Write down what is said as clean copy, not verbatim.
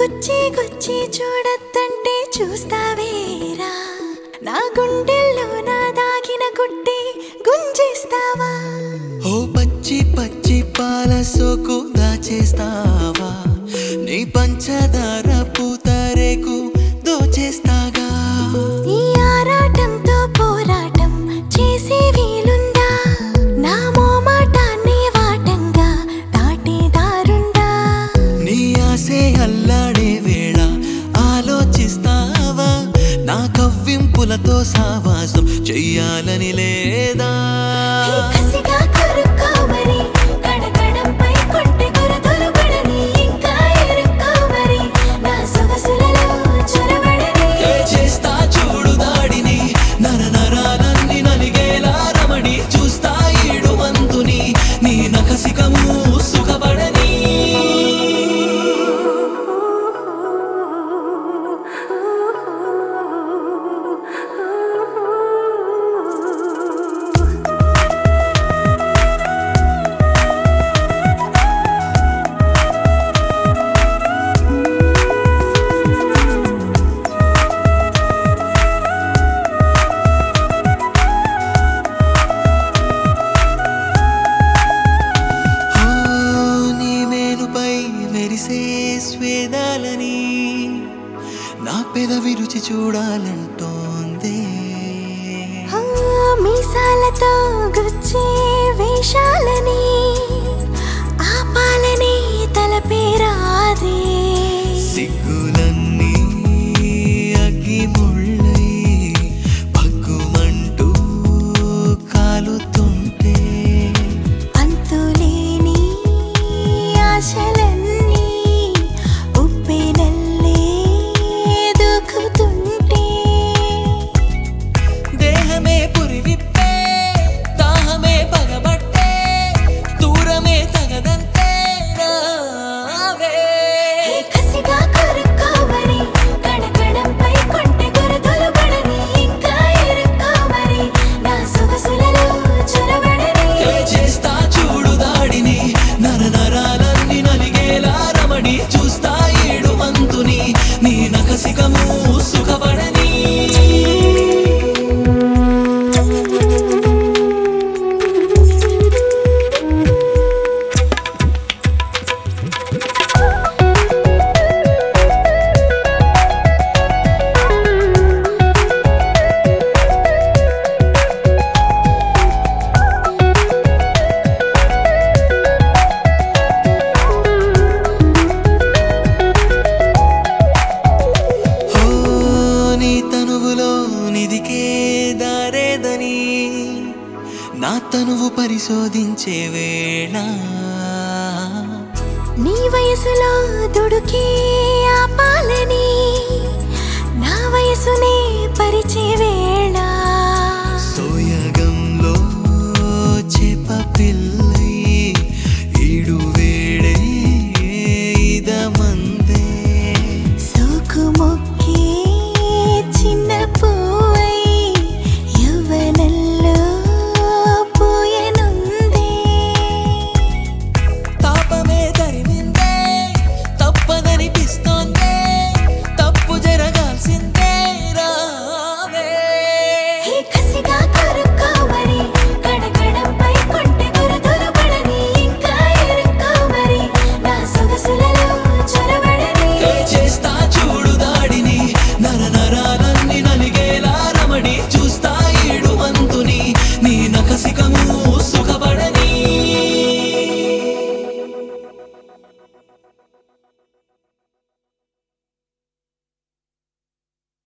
గుచ్చి గుచ్చి చూడద్దంటే చూస్తావేరా నా గుండెల్లో నా దాగిన గుడ్డి గుంజేస్తావా ఓ పచ్చి పచ్చి పాల సోకు దాచేస్తావా నీ పంచదార పూతరేకు దోచేస్తాగా ఈ ఆరాటంతో పోరాటం చేసే వీలుందా నా మోమాటాన్ని వాటంగా దాటేదారుందా నీ ఆసే అల్లాడే వేళ ఆలోచిస్తావా నా కవ్వింపులతో సావాసం చెయ్యాలని లేదా కసిగా కొరుక్కోమరి కడకడంపై కొంటె కొరతలు పడని ఇంకా ఎరుక్కోమరి నా సొగసులలో చొరబడని చేస్తా చూడు దాడిని నర నరాలన్నీ నలిగేలా రమణి చూస్తా ఈడు మంతుని నీ నఖసికము సుఖపడని మెరిసే స్వేదాలని నా పెదవి రుచి చూడాలంటోంది మీసాలతో గుచ్చే వేషాలని ఆపాలని తలపేరాదే సిగ్గులన్నీ అగ్గి ముళ్ళై పగ్గుమంటూ కాలుతుంటే అంతులేని ఆశలన్నీ ఉప్పెనల్లే దూకుతుంటే దేహమే పురివిప్పే దాహమే పగబట్టే దూరమే తగదంతే రావే కసిగా కొరుక్కోమరి కడకడంపై కొంటె కొరతలు పడని ఇంకా ఎరుక్కోమరి నా సొగసులలో చొరబడని చేస్తా చూడు దాడిని నర నరాలన్నీ నలిగేలా రమణి చూస్తా ఏడు మంతుని నీ నఖసికము సుఖపడని నిదికే దారేదని నా తనువు పరిశోధించే వేళ నీ వయసులో దుడుకే ఆపాలని నా వయసునే పరిచే